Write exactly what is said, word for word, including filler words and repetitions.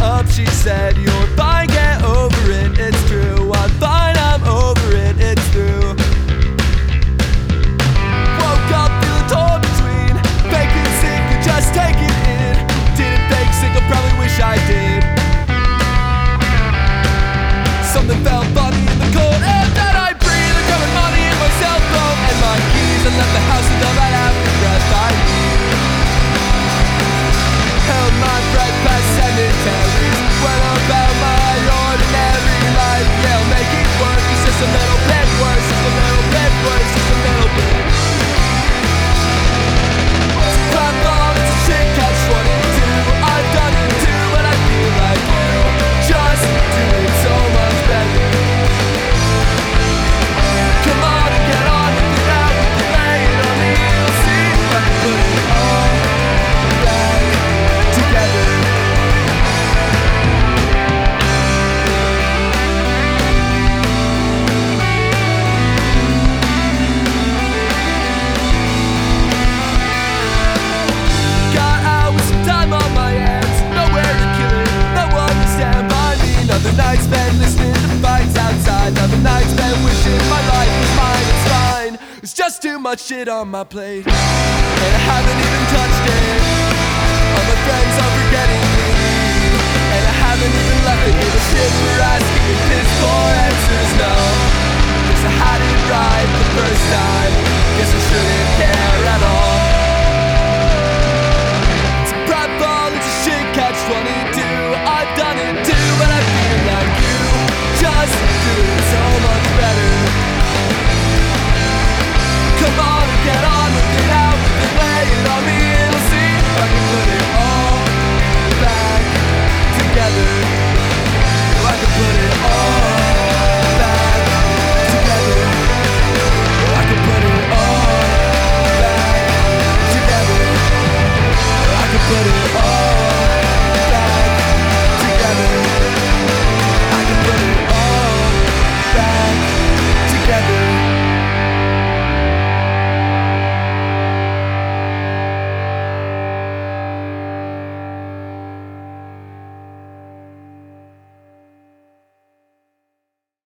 up, she said, "You're fine, get over it, it's true. I'm fine, I'm over it, it's through." Woke up feeling torn between fake and sick and just take it in. Didn't fake sick, I probably wish I did. Something felt funny in the cold air that I breathe. I covered money in my cell phone and my keys, and left the house with all that after breath I need. Held my breath past cemeteries, went about my ordinary life. Yeah, I'll make it work, it's just a little bit worse, just a little bit worse, just a little bit. Climb on, it's a shit catch twenty-two. I've done it too, but I feel like you just do it so much better. Come on and get on with it now, if you lay it on me, you'll see if I can put it all back together. Got out with some time on my hands, nowhere to kill it, no one to stand by me. Another night spent listening to fights outside, another night spent wishing my life was mine. It's fine, it's just too much shit on my plate, and I haven't even touched it.